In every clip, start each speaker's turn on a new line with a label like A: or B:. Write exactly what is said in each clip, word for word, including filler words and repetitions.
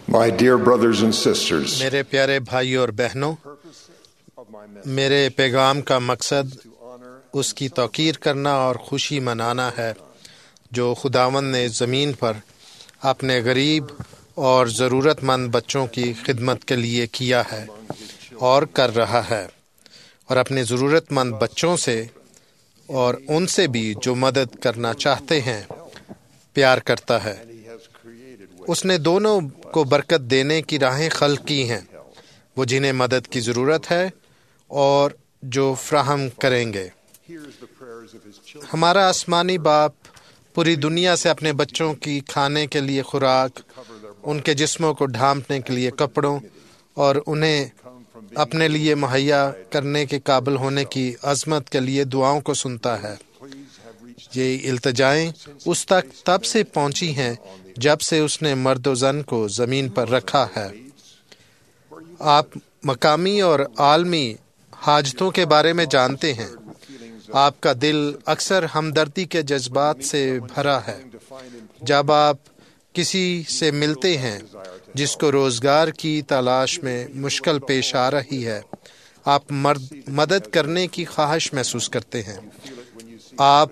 A: My dear brothers and sisters,
B: میرے پیارے بھائیوں اور بہنوں، میرے پیغام کا مقصد اس کی توقیر کرنا اور خوشی منانا ہے جو خداوند نے زمین پر اپنے غریب اور ضرورت مند بچوں کی خدمت کے لیے کیا ہے اور کر رہا ہے، اور اپنے ضرورت مند بچوں سے اور ان سے بھی جو مدد کرنا چاہتے ہیں پیار کرتا ہے۔ اس نے دونوں کو برکت دینے کی راہیں خلق کی ہیں، وہ جنہیں مدد کی ضرورت ہے اور جو فراہم کریں گے۔ ہمارا آسمانی باپ پوری دنیا سے اپنے بچوں کی کھانے کے لیے خوراک، ان کے جسموں کو ڈھانپنے کے لیے کپڑوں اور انہیں اپنے لیے مہیا کرنے کے قابل ہونے کی عظمت کے لیے دعاؤں کو سنتا ہے۔ یہ التجائیں اس تک تب سے پہنچی ہیں جب سے اس نے مرد و زن کو زمین پر رکھا ہے۔ آپ مقامی اور عالمی حاجتوں کے بارے میں جانتے ہیں۔ آپ کا دل اکثر ہمدردی کے جذبات سے بھرا ہے۔ جب آپ کسی سے ملتے ہیں جس کو روزگار کی تلاش میں مشکل پیش آ رہی ہے، آپ مرد مدد کرنے کی خواہش محسوس کرتے ہیں۔ آپ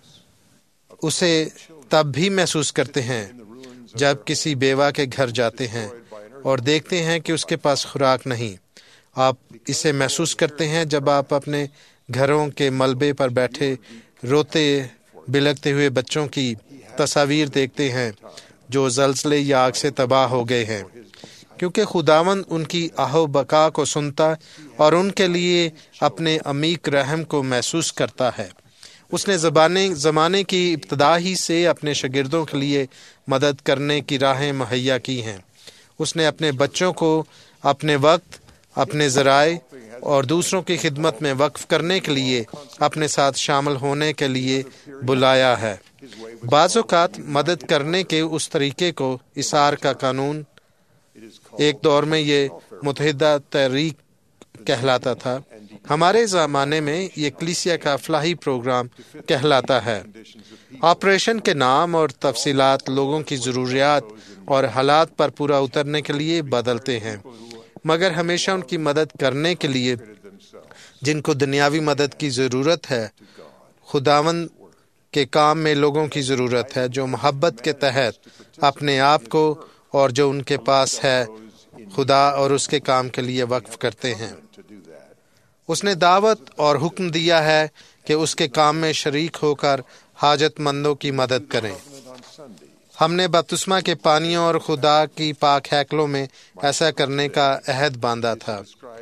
B: اسے تب بھی محسوس کرتے ہیں جب کسی بیوہ کے گھر جاتے ہیں اور دیکھتے ہیں کہ اس کے پاس خوراک نہیں۔ آپ اسے محسوس کرتے ہیں جب آپ اپنے گھروں کے ملبے پر بیٹھے روتے بلکتے ہوئے بچوں کی تصاویر دیکھتے ہیں جو زلزلے یا آگ سے تباہ ہو گئے ہیں، کیونکہ خداوند ان کی آہ و بکا کو سنتا اور ان کے لیے اپنے عمیق رحم کو محسوس کرتا ہے۔ اس نے زبانے زمانے کی ابتدا ہی سے اپنے شاگردوں کے لیے مدد کرنے کی راہیں مہیا کی ہیں۔ اس نے اپنے بچوں کو اپنے وقت، اپنے ذرائع اور دوسروں کی خدمت میں وقف کرنے کے لیے اپنے ساتھ شامل ہونے کے لیے بلایا ہے۔ بعض اوقات مدد کرنے کے اس طریقے کو اثار کا قانون، ایک دور میں یہ متحدہ تحریک کہلاتا تھا، ہمارے زمانے میں یہ کلیسیا کا فلاحی پروگرام کہلاتا ہے۔ آپریشن کے نام اور تفصیلات لوگوں کی ضروریات اور حالات پر پورا اترنے کے لیے بدلتے ہیں، مگر ہمیشہ ان کی مدد کرنے کے لیے جن کو دنیاوی مدد کی ضرورت ہے۔ خداوند کے کام میں لوگوں کی ضرورت ہے جو محبت کے تحت اپنے آپ کو اور جو ان کے پاس ہے خدا اور اس کے کام کے لیے وقف کرتے ہیں۔ اس نے دعوت اور حکم دیا ہے کہ اس کے کام میں شریک ہو کر حاجت مندوں کی مدد کریں۔ ہم نے بپتسمہ کے پانیوں اور خدا کی پاک ہیکلوں میں ایسا کرنے کا عہد باندھا تھا۔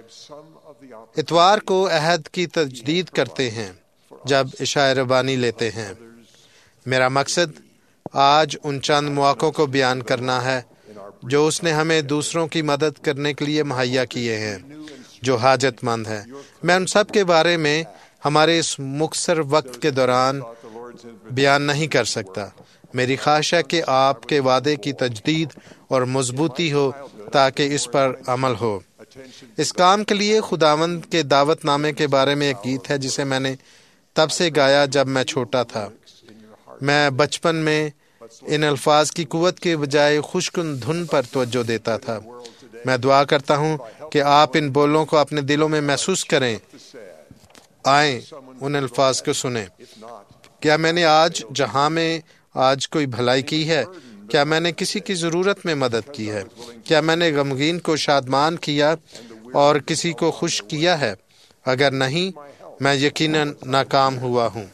B: اتوار کو عہد کی تجدید کرتے ہیں جب عشاء ربانی لیتے ہیں۔ میرا مقصد آج ان چند مواقعوں کو بیان کرنا ہے جو اس نے ہمیں دوسروں کی مدد کرنے کے لیے مہیا کیے ہیں جو حاجت مند ہیں۔ میں ان سب کے بارے میں ہمارے اس مختصر وقت کے دوران بیان نہیں کر سکتا۔ میری خواہش ہے کہ آپ کے وعدے کی تجدید اور مضبوطی ہو تاکہ اس پر عمل ہو۔ اس کام کے لیے خداوند کے دعوت نامے کے بارے میں ایک گیت ہے جسے میں نے تب سے گایا جب میں چھوٹا تھا۔ میں بچپن میں ان الفاظ کی قوت کے بجائے خشکن دھن پر توجہ دیتا تھا۔ میں دعا کرتا ہوں کہ آپ ان بولوں کو اپنے دلوں میں محسوس کریں، آئیں ان الفاظ کو سنیں۔ کیا میں نے آج جہاں میں آج کوئی بھلائی کی ہے؟ کیا میں نے کسی کی ضرورت میں مدد کی ہے؟ کیا میں نے غمگین کو شادمان کیا اور کسی کو خوش کیا ہے؟ اگر نہیں، میں یقیناً ناکام ہوا ہوں۔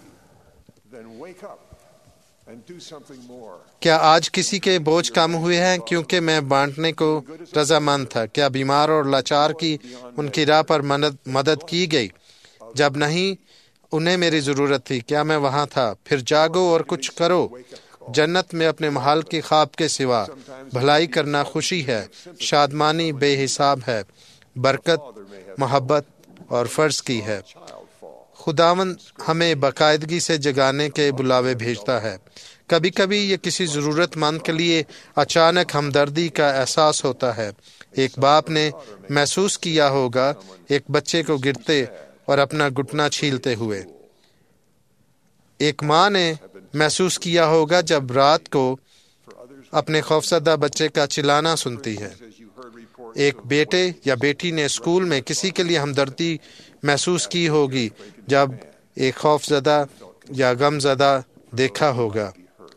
B: کیا آج کسی کے بوجھ کم ہوئے ہیں کیونکہ میں بانٹنے کو رضامند تھا؟ کیا بیمار اور لاچار کی ان کی راہ پر مدد کی گئی؟ جب نہیں انہیں میری ضرورت تھی، کیا میں وہاں تھا؟ پھر جاگو اور کچھ کرو۔ جنت میں اپنے محل کے خواب کے سوا بھلائی کرنا خوشی ہے، شادمانی بے حساب ہے، برکت، محبت اور فرض کی ہے۔ خداوند ہمیں باقاعدگی سے جگانے کے بلاوے بھیجتا ہے۔ کبھی کبھی یہ کسی ضرورت مند کے لیے اچانک ہمدردی کا احساس ہوتا ہے۔ ایک باپ نے محسوس کیا ہوگا ایک بچے کو گرتے اور اپنا گھٹنا چھیلتے ہوئے۔ ایک ماں نے محسوس کیا ہوگا جب رات کو اپنے خوفزدہ بچے کا چلانا سنتی ہے۔ ایک بیٹے یا بیٹی نے اسکول میں کسی کے لیے ہمدردی محسوس کی ہوگی جب ایک خوفزدہ یا غم زدہ دیکھا ہوگا۔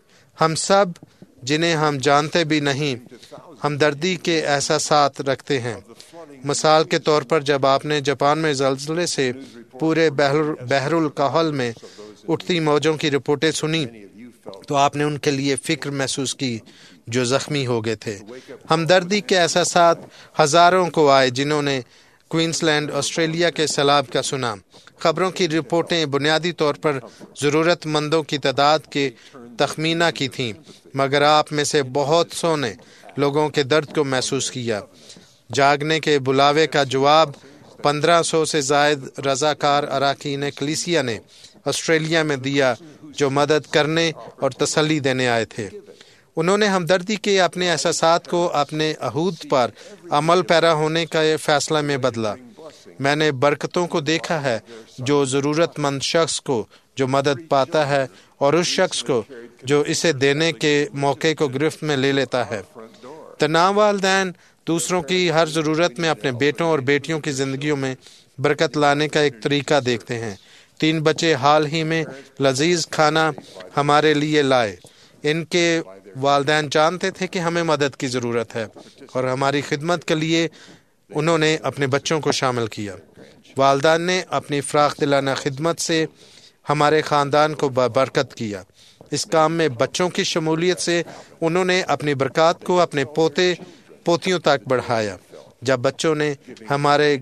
B: ہم سب، جنہیں ہم جانتے بھی نہیں، ہمدردی کے احساسات رکھتے ہیں۔ مثال کے طور پر جب آپ نے جاپان میں زلزلے سے پورے بحر بحر الکاہل میں اٹھتی موجوں کی رپورٹیں سنی تو آپ نے ان کے لیے فکر محسوس کی جو زخمی ہو گئے تھے۔ ہمدردی کے احساسات ہزاروں کو آئے جنہوں نے کوئنس لینڈ آسٹریلیا کے سیلاب کا سنا۔ خبروں کی رپورٹیں بنیادی طور پر ضرورت مندوں کی تعداد کے تخمینہ کی تھیں، مگر آپ میں سے بہت سو نے لوگوں کے درد کو محسوس کیا۔ جاگنے کے بلاوے کا جواب پندرہ سو سے زائد رضاکار اراکین کلیسیا نے آسٹریلیا میں دیا جو مدد کرنے اور تسلی دینے آئے تھے۔ انہوں نے ہمدردی کے اپنے احساسات کو اپنے عہد پر عمل پیرا ہونے کا فیصلہ میں بدلا۔ میں نے برکتوں کو دیکھا ہے جو ضرورت مند شخص کو جو مدد پاتا ہے اور اس شخص کو جو اسے دینے کے موقع کو گرفت میں لے لیتا ہے۔ تناؤ والدین دوسروں کی ہر ضرورت میں اپنے بیٹوں اور بیٹیوں کی زندگیوں میں برکت لانے کا ایک طریقہ دیکھتے ہیں۔ تین بچے حال ہی میں لذیذ کھانا ہمارے لیے لائے۔ ان کے والدین جانتے تھے کہ ہمیں مدد کی ضرورت ہے اور ہماری خدمت کے لیے انہوں نے اپنے بچوں کو شامل کیا۔ والدین نے اپنی فراخ دلانہ خدمت سے ہمارے خاندان کو برکت کیا۔ اس کام میں بچوں کی شمولیت سے انہوں نے اپنی برکات کو اپنے پوتے پوتیوں تک بڑھایا۔ جب بچوں نے ہمارے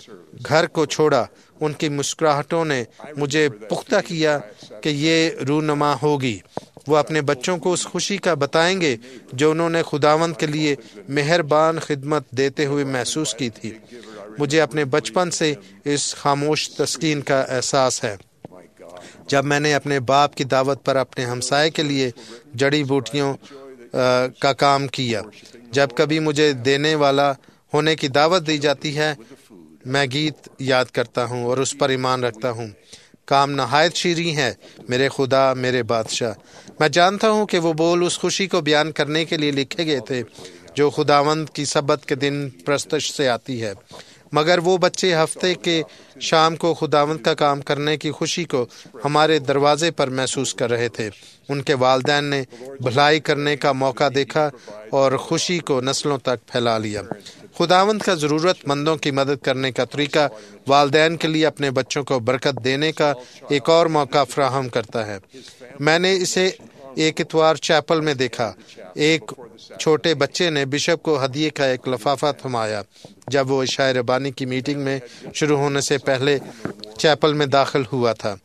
B: گھر کو چھوڑا، ان کی مسکراہٹوں نے مجھے پختہ کیا کہ یہ رونما ہوگی۔ وہ اپنے بچوں کو اس خوشی کا بتائیں گے جو انہوں نے خداوند کے لیے مہربان خدمت دیتے ہوئے محسوس کی تھی۔ مجھے اپنے بچپن سے اس خاموش تسکین کا احساس ہے۔ جب میں نے اپنے باپ کی دعوت پر اپنے ہمسائے کے لیے جڑی بوٹیوں کا کام کیا، جب کبھی مجھے دینے والا ہونے کی دعوت دی جاتی ہے، میں گیت یاد کرتا ہوں اور اس پر ایمان رکھتا ہوں۔ کام نہایت شیریں ہے میرے خدا میرے بادشاہ۔ میں جانتا ہوں کہ وہ بول اس خوشی کو بیان کرنے کے لیے لکھے گئے تھے جو خداوند کی سبت کے دن پرستش سے آتی ہے، مگر وہ بچے ہفتے کے شام کو خداوند کا کام کرنے کی خوشی کو ہمارے دروازے پر محسوس کر رہے تھے۔ ان کے والدین نے بھلائی کرنے کا موقع دیکھا اور خوشی کو نسلوں تک پھیلا لیا۔ خداوند کا ضرورت مندوں کی مدد کرنے کا طریقہ والدین کے لیے اپنے بچوں کو برکت دینے کا ایک اور موقع فراہم کرتا ہے۔ میں نے اسے ایک اتوار چیپل میں دیکھا۔ ایک چھوٹے بچے نے بشپ کو ہدیے کا ایک لفافہ تھمایا جب وہ عشاء ربانی کی میٹنگ میں شروع ہونے سے پہلے چیپل میں داخل ہوا تھا۔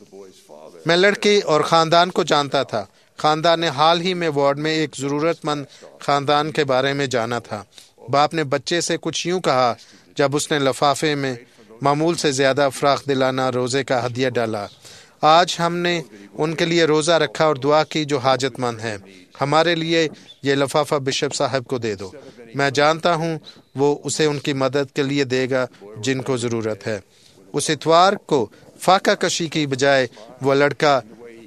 B: میں لڑکے اور خاندان کو جانتا تھا۔ خاندان نے حال ہی میں وارڈ میں ایک ضرورت مند خاندان کے بارے میں جانا تھا۔ باپ نے بچے سے کچھ یوں کہا جب اس نے لفافے میں معمول سے زیادہ فراخ دلانہ روزے کا ہدیہ ڈالا۔ آج ہم نے ان کے لیے روزہ رکھا اور دعا کی جو حاجت مند ہیں۔ ہمارے لیے یہ لفافہ بشپ صاحب کو دے دو۔ میں جانتا ہوں وہ اسے ان کی مدد کے لیے دے گا جن کو ضرورت ہے۔ اس اتوار کو فاقہ کشی کی بجائے وہ لڑکا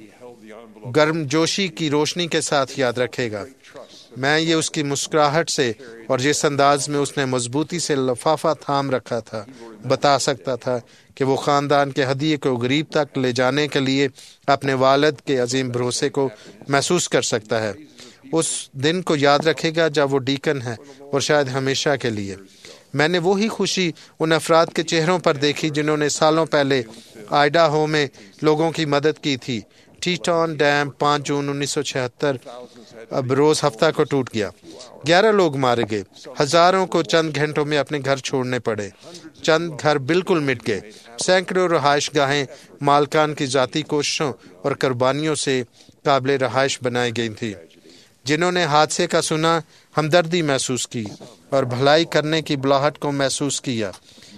B: گرم جوشی کی روشنی کے ساتھ یاد رکھے گا۔ میں یہ اس کی مسکراہٹ سے اور جس انداز میں اس نے مضبوطی سے لفافہ تھام رکھا تھا بتا سکتا تھا کہ وہ خاندان کے ہدیے کو غریب تک لے جانے کے لیے اپنے والد کے عظیم بھروسے کو محسوس کر سکتا ہے۔ اس دن کو یاد رکھے گا جب وہ ڈیکن ہے اور شاید ہمیشہ کے لیے۔ میں نے وہی خوشی ان افراد کے چہروں پر دیکھی جنہوں نے سالوں پہلے آئیڈاہو میں لوگوں کی مدد کی تھی۔ ٹیٹون ڈیم پانچ جون انیس سو چھہتر اب روز ہفتہ کو ٹوٹ گیا۔ گیارہ لوگ مارے گئے۔ ہزاروں کو چند گھنٹوں میں اپنے گھر چھوڑنے پڑے۔ چند گھر بالکل مٹ گئے۔ سینکڑوں رہائش گاہیں مالکان کی ذاتی کوششوں اور قربانیوں سے قابل رہائش بنائی گئی تھی۔ جنہوں نے حادثے کا سنا ہمدردی محسوس کی اور بھلائی کرنے کی بلاہٹ کو محسوس کیا۔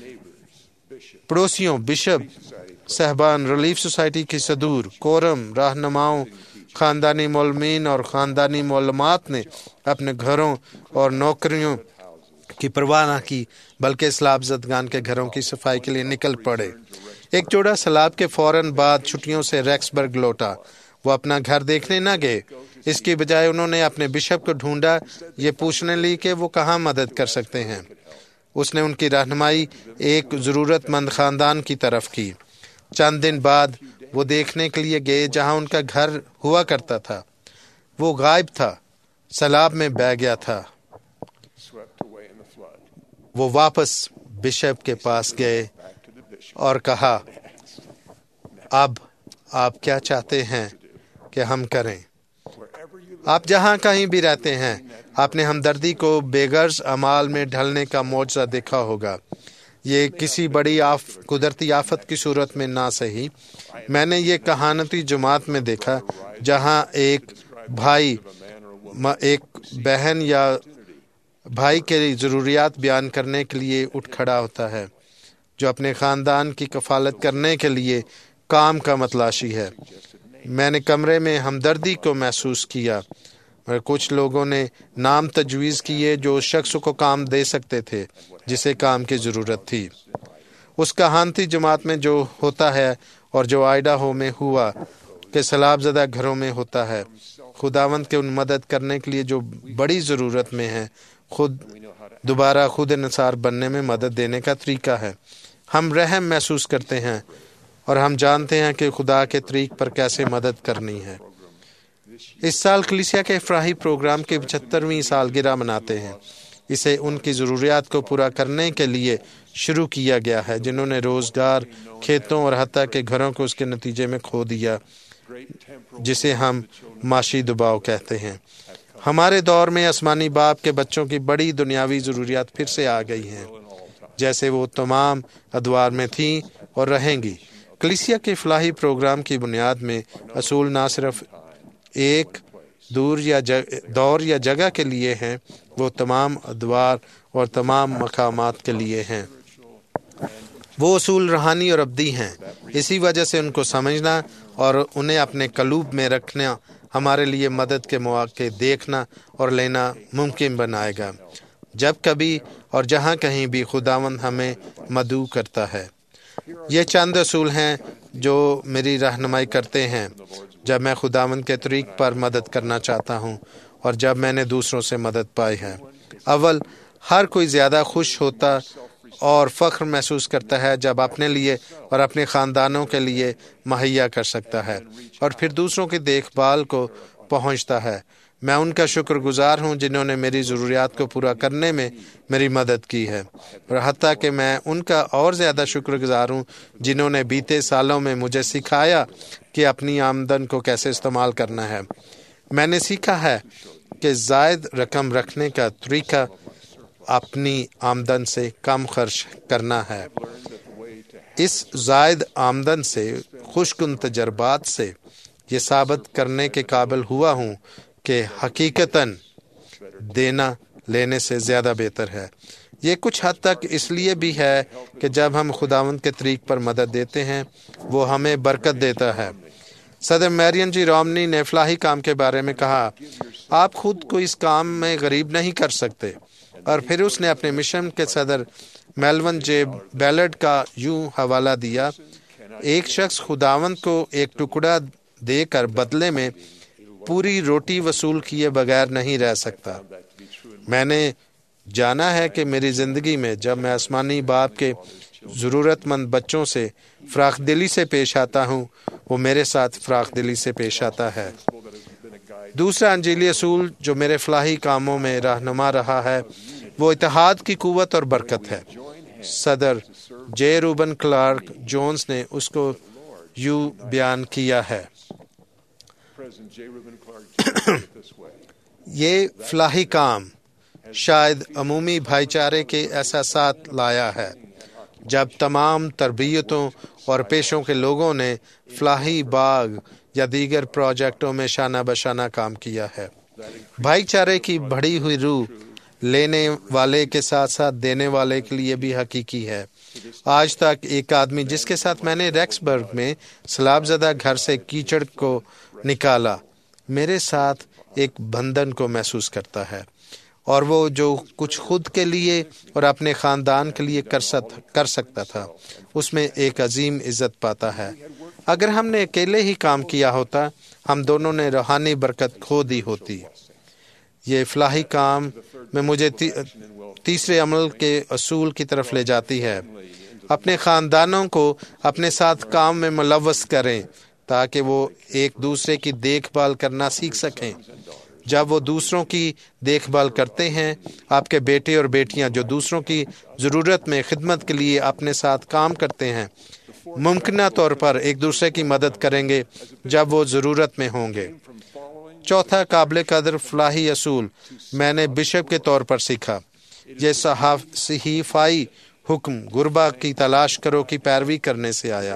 B: پڑوسیوں، بشپ صاحبان، ریلیف سوسائٹی کی صدور، کورم، رہنماؤں، خاندانی معلمین اور خاندانی معلمات نے اپنے گھروں اور نوکریوں کی پرواہ نہ کی بلکہ سیلاب زدگان کے گھروں کی صفائی کے لیے نکل پڑے۔ ایک جوڑا سیلاب کے فوراً بعد چھٹیوں سے ریکسبرگ لوٹا۔ وہ اپنا گھر دیکھنے نہ گئے، اس کی بجائے انہوں نے اپنے بشپ کو ڈھونڈا یہ پوچھنے لی کہ وہ کہاں مدد کر سکتے ہیں۔ اس نے ان کی رہنمائی ایک ضرورت مند خاندان کی طرف کی۔ چند دن بعد وہ دیکھنے کے لیے گئے جہاں ان کا گھر ہوا کرتا تھا۔ وہ غائب تھا، سیلاب میں بہہ گیا تھا۔ وہ واپس بشپ کے پاس گئے اور کہا، اب آپ کیا چاہتے ہیں کہ ہم کریں؟ آپ جہاں کہیں بھی رہتے ہیں، آپ نے ہمدردی کو بے غرض اعمال میں ڈھلنے کا معجزہ دیکھا ہوگا۔ یہ کسی بڑی آف قدرتی آفت کی صورت میں نہ صحیح، میں نے یہ کہانتی جماعت میں دیکھا جہاں ایک بھائی ایک بہن یا بھائی کے ضروریات بیان کرنے کے لیے اٹھ کھڑا ہوتا ہے، جو اپنے خاندان کی کفالت کرنے کے لیے کام کا متلاشی ہے۔ میں نے کمرے میں ہمدردی کو محسوس کیا اور کچھ لوگوں نے نام تجویز کیے جو اس شخص کو کام دے سکتے تھے جسے کام کی ضرورت تھی۔ اس کہانتی جماعت میں جو ہوتا ہے اور جو آئیڈاہو میں ہوا کہ سیلاب زدہ گھروں میں ہوتا ہے، خداوند کے ان مدد کرنے کے لیے جو بڑی ضرورت میں ہے، خود دوبارہ خود انحصار بننے میں مدد دینے کا طریقہ ہے۔ ہم رحم محسوس کرتے ہیں اور ہم جانتے ہیں کہ خدا کے طریق پر کیسے مدد کرنی ہے۔ اس سال کلیسیا کے افراحی پروگرام کی پچہترویں سالگرہ مناتے ہیں۔ اسے ان کی ضروریات کو پورا کرنے کے لیے شروع کیا گیا ہے جنہوں نے روزگار، کھیتوں اور حتیٰ کہ گھروں کو اس کے نتیجے میں کھو دیا، جسے ہم معاشی دباؤ کہتے ہیں۔ ہمارے دور میں آسمانی باپ کے بچوں کی بڑی دنیاوی ضروریات پھر سے آ گئی ہیں، جیسے وہ تمام ادوار میں تھیں اور رہیں گی۔ کلیسیا کے فلاحی پروگرام کی بنیاد میں اصول نہ صرف ایک دور یا دور یا جگہ کے لیے ہیں، وہ تمام ادوار اور تمام مقامات کے لیے ہیں۔ وہ اصول روحانی اور ابدی ہیں، اسی وجہ سے ان کو سمجھنا اور انہیں اپنے قلوب میں رکھنا ہمارے لیے مدد کے مواقع دیکھنا اور لینا ممکن بنائے گا جب کبھی اور جہاں کہیں بھی خداوند ہمیں مدعو کرتا ہے۔ یہ چند اصول ہیں جو میری رہنمائی کرتے ہیں جب میں خداوند کے طریق پر مدد کرنا چاہتا ہوں اور جب میں نے دوسروں سے مدد پائی ہے۔ اول، ہر کوئی زیادہ خوش ہوتا اور فخر محسوس کرتا ہے جب اپنے لیے اور اپنے خاندانوں کے لیے مہیا کر سکتا ہے اور پھر دوسروں کی دیکھ بھال کو پہنچتا ہے۔ میں ان کا شکر گزار ہوں جنہوں نے میری ضروریات کو پورا کرنے میں میری مدد کی ہے، اور حتیٰ کہ میں ان کا اور زیادہ شکر گزار ہوں جنہوں نے بیتے سالوں میں مجھے سکھایا کہ اپنی آمدن کو کیسے استعمال کرنا ہے۔ میں نے سیکھا ہے کہ زائد رقم رکھنے کا طریقہ اپنی آمدن سے کم خرچ کرنا ہے۔ اس زائد آمدن سے خوش کن تجربات سے یہ ثابت کرنے کے قابل ہوا ہوں کہ حقیقتاً دینا لینے سے زیادہ بہتر ہے۔ یہ کچھ حد تک اس لیے بھی ہے کہ جب ہم خداوند کے طریق پر مدد دیتے ہیں وہ ہمیں برکت دیتا ہے۔ صدر میرین جی رومنی نے فلاحی کام کے بارے میں کہا، آپ خود کو اس کام میں غریب نہیں کر سکتے، اور پھر اس نے اپنے مشن کے صدر میلون جے بیلڈ کا یوں حوالہ دیا، ایک شخص خداوند کو ایک ٹکڑا دے کر بدلے میں پوری روٹی وصول کیے بغیر نہیں رہ سکتا۔ میں نے جانا ہے کہ میری زندگی میں جب میں آسمانی باپ کے ضرورت مند بچوں سے فراخ دلی سے پیش آتا ہوں، وہ میرے ساتھ فراخ دلی سے پیش آتا ہے۔ دوسرا انجیلی اصول جو میرے فلاحی کاموں میں رہنما رہا ہے وہ اتحاد کی قوت اور برکت ہے۔ صدر جے روبن کلارک جونز نے اس کو یوں بیان کیا ہے، یہ فلاحی کام شاید عمومی بھائی چارے کے احساسات لایا ہے جب تمام تربیتوں اور پیشوں کے لوگوں نے فلاحی باغ یا دیگر پروجیکٹوں میں شانہ بشانہ کام کیا ہے۔ بھائی چارے کی بڑھی ہوئی روح لینے والے کے ساتھ ساتھ دینے والے کے لیے بھی حقیقی ہے۔ آج تک ایک آدمی جس کے ساتھ میں نے ریکس برگ میں سیلاب زدہ گھر سے کیچڑ کو نکالا، میرے ساتھ ایک بندھن کو محسوس کرتا ہے، اور وہ جو کچھ خود کے لیے اور اپنے خاندان کے لیے کر سک کر سکتا تھا اس میں ایک عظیم عزت پاتا ہے۔ اگر ہم نے اکیلے ہی کام کیا ہوتا ہم دونوں نے روحانی برکت کھو دی ہوتی۔ یہ فلاحی کام میں مجھے تی تیسرے عمل کے اصول کی طرف لے جاتی ہے۔ اپنے خاندانوں کو اپنے ساتھ کام میں ملوث کریں تاکہ وہ ایک دوسرے کی دیکھ بھال کرنا سیکھ سکیں۔ جب وہ دوسروں کی دیکھ بھال کرتے ہیں، آپ کے بیٹے اور بیٹیاں جو دوسروں کی ضرورت میں خدمت کے لیے اپنے ساتھ کام کرتے ہیں، ممکنہ طور پر ایک دوسرے کی مدد کریں گے جب وہ ضرورت میں ہوں گے۔ چوتھا قابل قدر فلاحی اصول میں نے بشپ کے طور پر سیکھا۔ یہ صحیفائی حکم غربا کی تلاش کرو کی پیروی کرنے سے آیا۔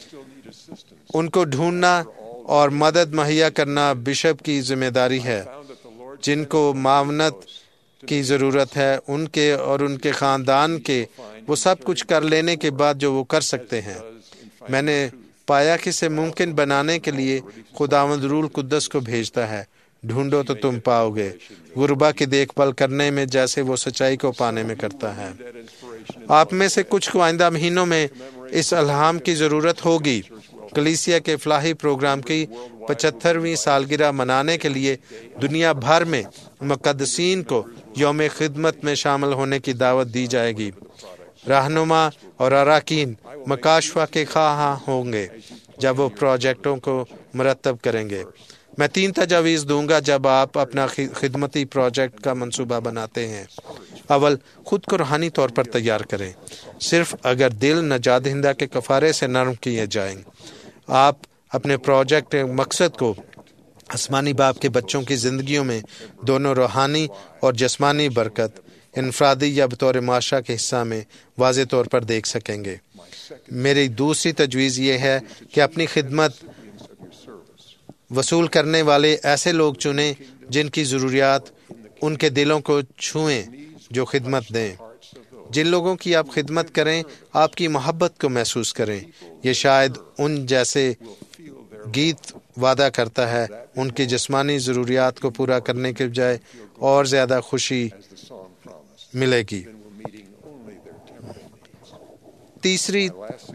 B: ان کو ڈھونڈنا اور مدد مہیا کرنا بشپ کی ذمہ داری ہے۔ جن کو معاونت کی ضرورت ہے ان کے اور ان کے خاندان کے وہ سب کچھ کر لینے کے بعد جو وہ کر سکتے ہیں۔ میں نے پایا کہ اسے ممکن بنانے کے لیے خداوند روح القدس کو بھیجتا ہے۔ ڈھونڈو تو تم پاؤ گے، غربا کی دیکھ بھال کرنے میں جیسے وہ سچائی کو پانے میں کرتا ہے۔ آپ میں سے کچھ کو آئندہ مہینوں میں اس الہام کی ضرورت ہوگی۔ کلیسیا کے فلاحی پروگرام کی پچہترویں سالگرہ منانے کے لیے دنیا بھر میں مقدسین کو یوم خدمت میں شامل ہونے کی دعوت دی جائے گی۔ رہنما اور اراکین مکاشفہ کے خواہاں ہوں گے جب وہ پروجیکٹوں کو مرتب کریں گے۔ میں تین تجاویز دوں گا جب آپ اپنا خدمتی پروجیکٹ کا منصوبہ بناتے ہیں۔ اول، خود کو روحانی طور پر تیار کریں۔ صرف اگر دل نجات دہندہ کے کفارے سے نرم کیے جائیں، آپ اپنے پروجیکٹ مقصد کو آسمانی باپ کے بچوں کی زندگیوں میں دونوں روحانی اور جسمانی برکت، انفرادی یا بطور معاشرہ کے حصہ میں واضح طور پر دیکھ سکیں گے۔ میری دوسری تجویز یہ ہے کہ اپنی خدمت وصول کرنے والے ایسے لوگ چنیں جن کی ضروریات ان کے دلوں کو چھوئیں، جو خدمت دیں۔ جن لوگوں کی آپ خدمت کریں آپ کی محبت کو محسوس کریں۔ یہ شاید ان جیسے گیت وعدہ کرتا ہے، ان کی جسمانی ضروریات کو پورا کرنے کے بجائے اور زیادہ خوشی ملے گی۔ تیسری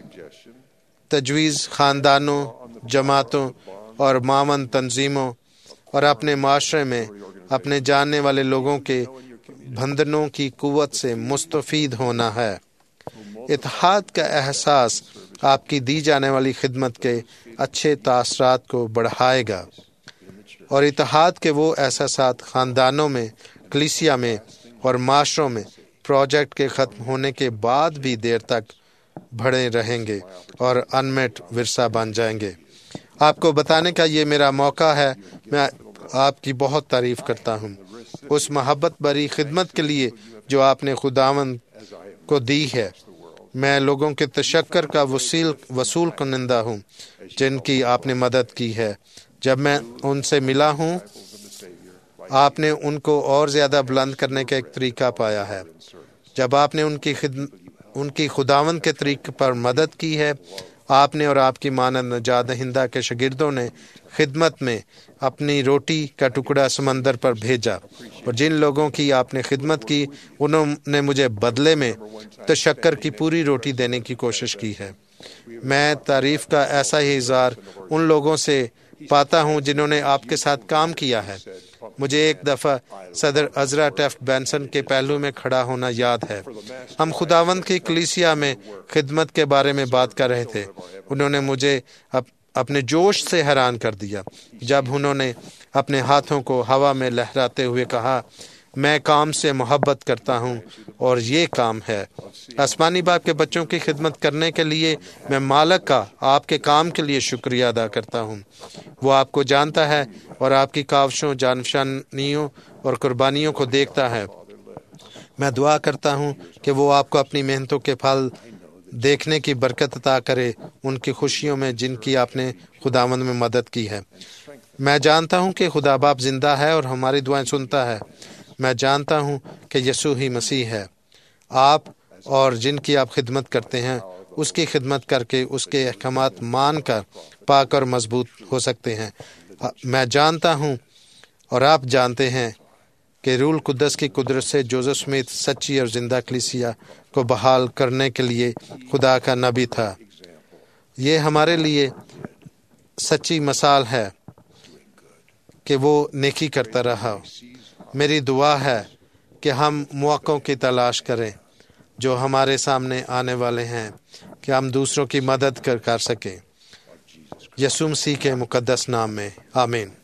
B: تجویز خاندانوں، جماعتوں اور معاون تنظیموں اور اپنے معاشرے میں اپنے جاننے والے لوگوں کے بندھنوں کی قوت سے مستفید ہونا ہے۔ اتحاد کا احساس آپ کی دی جانے والی خدمت کے اچھے تاثرات کو بڑھائے گا، اور اتحاد کے وہ احساسات خاندانوں میں، کلیسیا میں اور معاشروں میں پروجیکٹ کے ختم ہونے کے بعد بھی دیر تک بڑھے رہیں گے اور انمٹ ورثہ بن جائیں گے۔ آپ کو بتانے کا یہ میرا موقع ہے، میں آپ کی بہت تعریف کرتا ہوں اس محبت بری خدمت کے لیے جو آپ نے خداوند کو دی ہے۔ میں لوگوں کے تشکر کا وسیل وصول کنندہ ہوں جن کی آپ نے مدد کی ہے۔ جب میں ان سے ملا ہوں، آپ نے ان کو اور زیادہ بلند کرنے کا ایک طریقہ پایا ہے۔ جب آپ نے ان کی خدمت ان کی خداوند کے طریقے پر مدد کی ہے، آپ نے اور آپ کی مانند نجات دہندہ کے شاگردوں نے خدمت میں اپنی روٹی کا ٹکڑا سمندر پر بھیجا، اور جن لوگوں کی آپ نے خدمت کی انہوں نے مجھے بدلے میں تشکر کی پوری روٹی دینے کی کوشش کی ہے۔ میں تعریف کا ایسا ہی اظہار ان لوگوں سے پاتا ہوں جنہوں نے آپ کے ساتھ کام کیا ہے۔ مجھے ایک دفعہ صدر عزرا ٹیفٹ بینسن کے پہلو میں کھڑا ہونا یاد ہے۔ ہم خداوند کی کلیسیا میں خدمت کے بارے میں بات کر رہے تھے۔ انہوں نے مجھے اپنے جوش سے حیران کر دیا جب انہوں نے اپنے ہاتھوں کو ہوا میں لہراتے ہوئے کہا، میں کام سے محبت کرتا ہوں اور یہ کام ہے۔ آسمانی باپ کے بچوں کی خدمت کرنے کے لیے میں مالک کا آپ کے کام کے لیے شکریہ ادا کرتا ہوں۔ وہ آپ کو جانتا ہے اور آپ کی کاوشوں، جانفشانیوں اور قربانیوں کو دیکھتا ہے۔ میں دعا کرتا ہوں کہ وہ آپ کو اپنی محنتوں کے پھل دیکھنے کی برکت عطا کرے، ان کی خوشیوں میں جن کی آپ نے خداوند میں مدد کی ہے۔ میں جانتا ہوں کہ خدا باپ زندہ ہے اور ہماری دعائیں سنتا ہے۔ میں جانتا ہوں کہ یسوع ہی مسیح ہے۔ آپ اور جن کی آپ خدمت کرتے ہیں اس کی خدمت کر کے اس کے احکامات مان کر پاک اور مضبوط ہو سکتے ہیں۔ میں جانتا ہوں اور آپ جانتے ہیں کہ روح القدس کی قدرت سے جوزف اسمتھ سچی اور زندہ کلیسیا کو بحال کرنے کے لیے خدا کا نبی تھا۔ یہ ہمارے لیے سچی مثال ہے کہ وہ نیکی کرتا رہا۔ میری دعا ہے کہ ہم مواقعوں کی تلاش کریں جو ہمارے سامنے آنے والے ہیں کہ ہم دوسروں کی مدد کر کر سکیں۔ یسوع مسیح کے مقدس نام میں آمین۔